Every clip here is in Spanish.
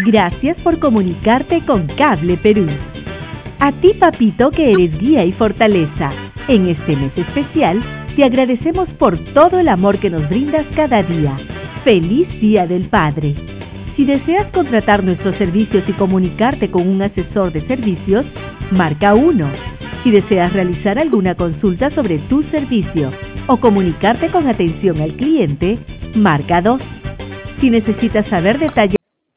Gracias por comunicarte con Cable Perú. A ti, papito, que eres guía y fortaleza. En este mes especial, te agradecemos por todo el amor que nos brindas cada día. ¡Feliz Día del Padre! Si deseas contratar nuestros servicios y comunicarte con un asesor de servicios, marca 1. Si deseas realizar alguna consulta sobre tu servicio o comunicarte con atención al cliente, marca 2. Si necesitas saber detalles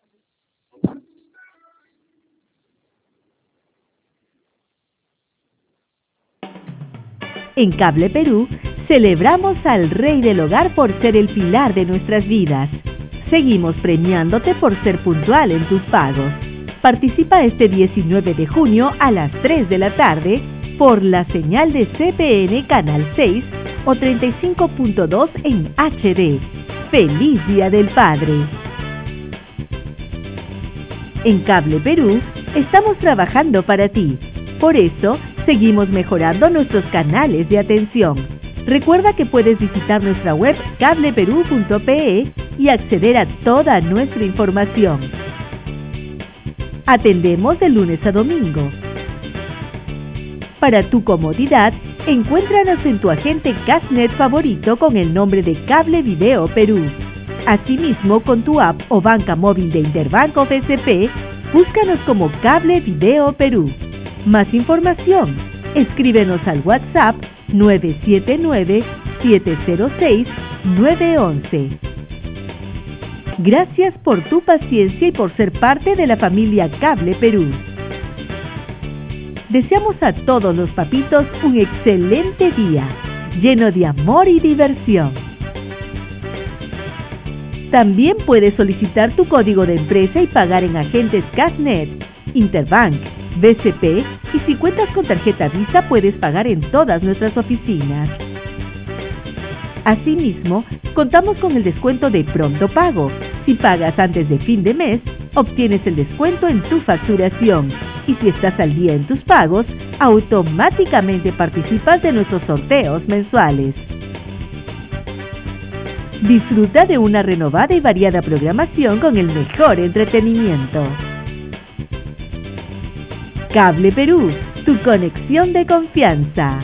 en Cable Perú, celebramos al Rey del Hogar por ser el pilar de nuestras vidas. Seguimos premiándote por ser puntual en tus pagos. Participa este 19 de junio a las 3 de la tarde por la señal de CPN Canal 6 o 35.2 en HD. ¡Feliz Día del Padre! En Cable Perú, estamos trabajando para ti. Por eso, seguimos mejorando nuestros canales de atención. Recuerda que puedes visitar nuestra web cableperú.pe y acceder a toda nuestra información. Atendemos de lunes a domingo. Para tu comodidad, encuéntranos en tu agente Cashnet favorito con el nombre de Cable Video Perú. Asimismo, con tu app o banca móvil de Interbank o BCP, búscanos como Cable Video Perú. Más información, escríbenos al WhatsApp 979-706-911. Gracias por tu paciencia y por ser parte de la familia Cable Perú. Deseamos a todos los papitos un excelente día, lleno de amor y diversión. También puedes solicitar tu código de empresa y pagar en agentes Cashnet, Interbank, BCP, y si cuentas con tarjeta Visa puedes pagar en todas nuestras oficinas. Asimismo, contamos con el descuento de pronto pago. Si pagas antes de fin de mes, obtienes el descuento en tu facturación. Y si estás al día en tus pagos, automáticamente participas de nuestros sorteos mensuales. Disfruta de una renovada y variada programación con el mejor entretenimiento. Cable Perú, tu conexión de confianza.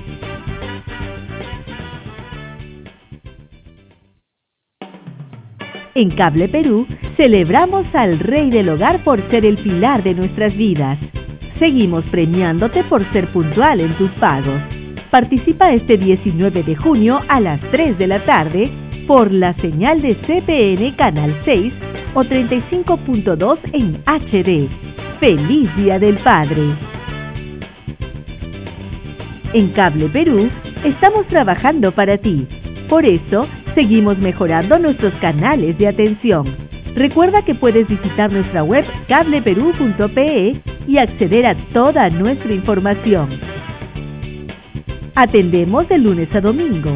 En Cable Perú, celebramos al Rey del Hogar por ser el pilar de nuestras vidas. Seguimos premiándote por ser puntual en tus pagos. Participa este 19 de junio a las 3 de la tarde por la señal de CPN Canal 6 o 35.2 en HD. ¡Feliz Día del Padre! En Cable Perú, estamos trabajando para ti. Por eso, seguimos mejorando nuestros canales de atención. Recuerda que puedes visitar nuestra web cableperú.pe y acceder a toda nuestra información. Atendemos de lunes a domingo.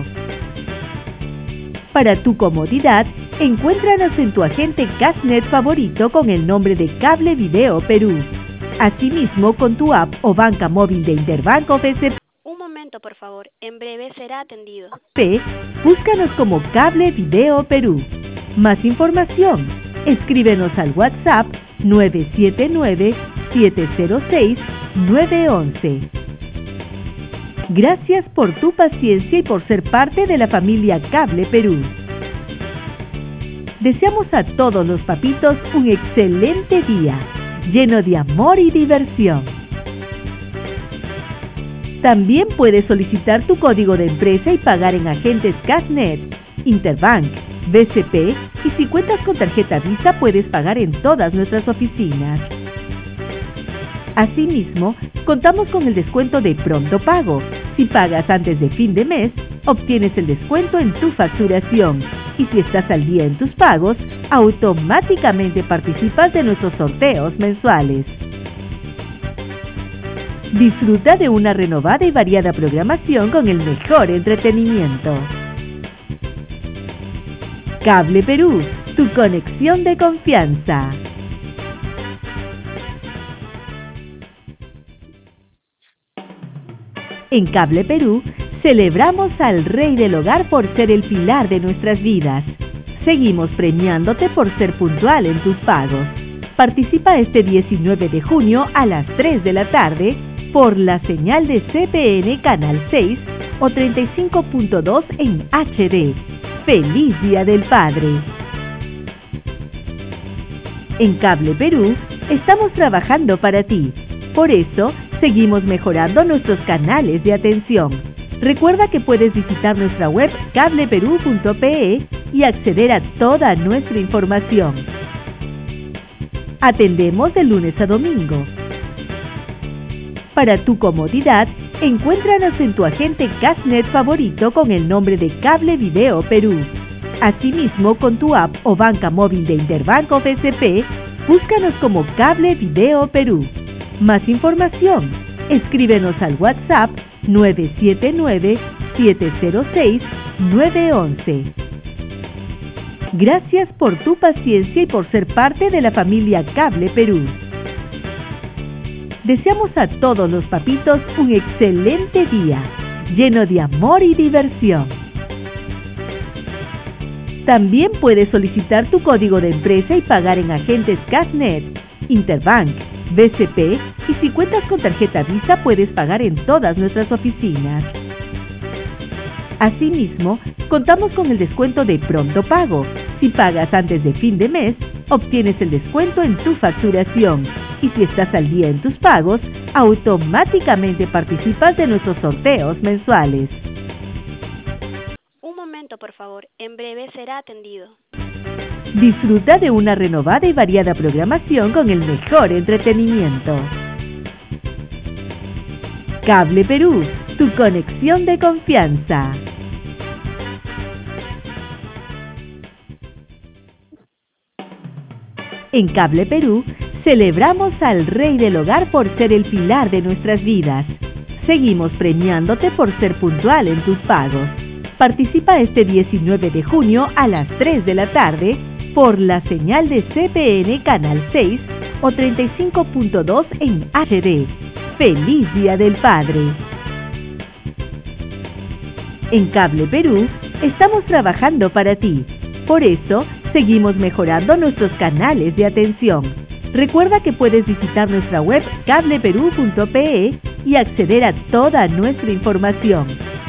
Para tu comodidad, encuéntranos en tu agente Cashnet favorito con el nombre de Cable Video Perú. Asimismo, con tu app o banca móvil de Interbank o BCP. Un momento, por favor. En breve será atendido. Búscanos como Cable Video Perú. Más información, escríbenos al WhatsApp 979-706-911. Gracias por tu paciencia y por ser parte de la familia Cable Perú. Deseamos a todos los papitos un excelente día, lleno de amor y diversión. También puedes solicitar tu código de empresa y pagar en agentes Cashnet, Interbank, BCP, y si cuentas con tarjeta Visa puedes pagar en todas nuestras oficinas. Asimismo, contamos con el descuento de pronto pago. Si pagas antes de fin de mes, obtienes el descuento en tu facturación. Y si estás al día en tus pagos, automáticamente participas de nuestros sorteos mensuales. Disfruta de una renovada y variada programación con el mejor entretenimiento. Cable Perú, tu conexión de confianza. En Cable Perú, celebramos al Rey del Hogar por ser el pilar de nuestras vidas. Seguimos premiándote por ser puntual en tus pagos. Participa este 19 de junio a las 3 de la tarde por la señal de CPN Canal 6 o 35.2 en HD. ¡Feliz Día del Padre! En Cable Perú estamos trabajando para ti. Por eso, seguimos mejorando nuestros canales de atención. Recuerda que puedes visitar nuestra web cableperú.pe y acceder a toda nuestra información. Atendemos de lunes a domingo. Para tu comodidad, encuéntranos en tu agente Cashnet favorito con el nombre de Cable Video Perú. Asimismo, con tu app o banca móvil de Interbanco BCP, búscanos como Cable Video Perú. Más información, escríbenos al WhatsApp 979-706-911. Gracias por tu paciencia y por ser parte de la familia Cable Perú. Deseamos a todos los papitos un excelente día, lleno de amor y diversión. También puedes solicitar tu código de empresa y pagar en agentes Cashnet, Interbank, BCP y si cuentas con tarjeta Visa puedes pagar en todas nuestras oficinas. Asimismo, contamos con el descuento de Pronto Pago. Si pagas antes de fin de mes, obtienes el descuento en tu facturación. Y si estás al día en tus pagos, automáticamente participas de nuestros sorteos mensuales. Un momento, por favor. En breve será atendido. Disfruta de una renovada y variada programación con el mejor entretenimiento. Cable Perú, tu conexión de confianza. En Cable Perú, celebramos al Rey del Hogar por ser el pilar de nuestras vidas. Seguimos premiándote por ser puntual en tus pagos. Participa este 19 de junio a las 3 de la tarde por la señal de CPN Canal 6 o 35.2 en HD. ¡Feliz Día del Padre! En Cable Perú estamos trabajando para ti. Por eso, seguimos mejorando nuestros canales de atención. Recuerda que puedes visitar nuestra web cableperú.pe y acceder a toda nuestra información.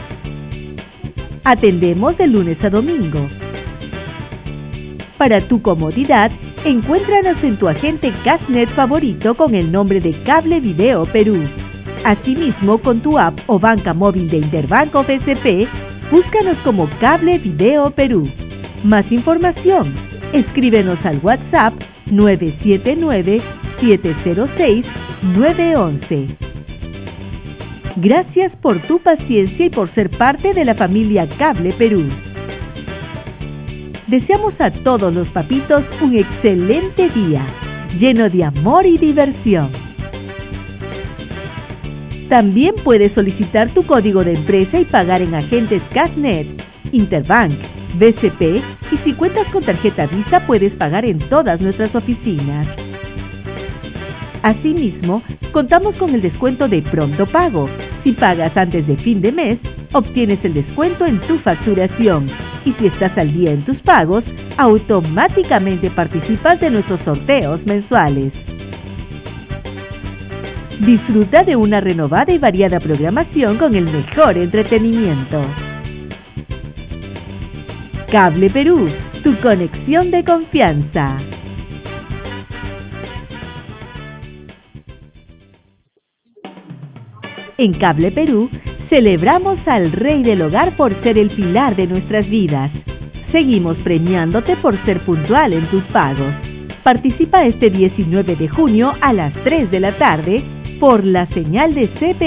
Atendemos de lunes a domingo. Para tu comodidad, encuéntranos en tu agente Cashnet favorito con el nombre de Cable Video Perú. Asimismo, con tu app o banca móvil de Interbanco BCP, búscanos como Cable Video Perú. Más información, escríbenos al WhatsApp 979-706-911. Gracias por tu paciencia y por ser parte de la familia Cable Perú. Deseamos a todos los papitos un excelente día, lleno de amor y diversión. También puedes solicitar tu código de empresa y pagar en agentes Cashnet, Interbank, BCP y si cuentas con tarjeta Visa puedes pagar en todas nuestras oficinas. Asimismo, contamos con el descuento de Pronto Pago. Si pagas antes de fin de mes, obtienes el descuento en tu facturación. Y si estás al día en tus pagos, automáticamente participas de nuestros sorteos mensuales. Disfruta de una renovada y variada programación con el mejor entretenimiento. Cable Perú, tu conexión de confianza. En Cable Perú, celebramos al Rey del Hogar por ser el pilar de nuestras vidas. Seguimos premiándote por ser puntual en tus pagos. Participa este 19 de junio a las 3 de la tarde por la señal de CP